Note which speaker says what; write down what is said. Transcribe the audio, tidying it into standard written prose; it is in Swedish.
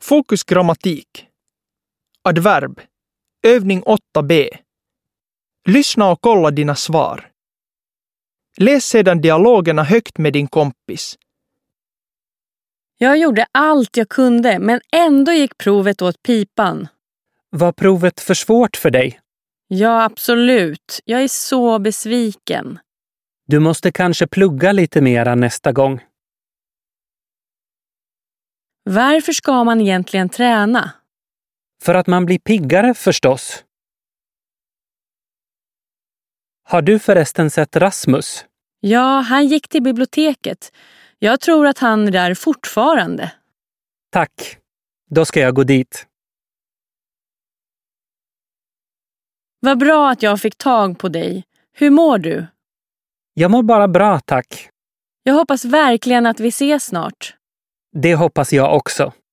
Speaker 1: Fokus grammatik. Adverb. Övning 8b. Lyssna och kolla dina svar. Läs sedan dialogerna högt med din kompis.
Speaker 2: Jag gjorde allt jag kunde, men ändå gick provet åt pipan.
Speaker 3: Var provet för svårt för dig?
Speaker 2: Ja, absolut. Jag är så besviken.
Speaker 3: Du måste kanske plugga lite mera nästa gång.
Speaker 2: Varför ska man egentligen träna?
Speaker 3: För att man blir piggare förstås. Har du förresten sett Rasmus?
Speaker 2: Ja, han gick till biblioteket. Jag tror att han är där fortfarande.
Speaker 3: Tack. Då ska jag gå dit.
Speaker 2: Vad bra att jag fick tag på dig. Hur mår du?
Speaker 3: Jag mår bara bra, tack.
Speaker 2: Jag hoppas verkligen att vi ses snart.
Speaker 3: Det hoppas jag också.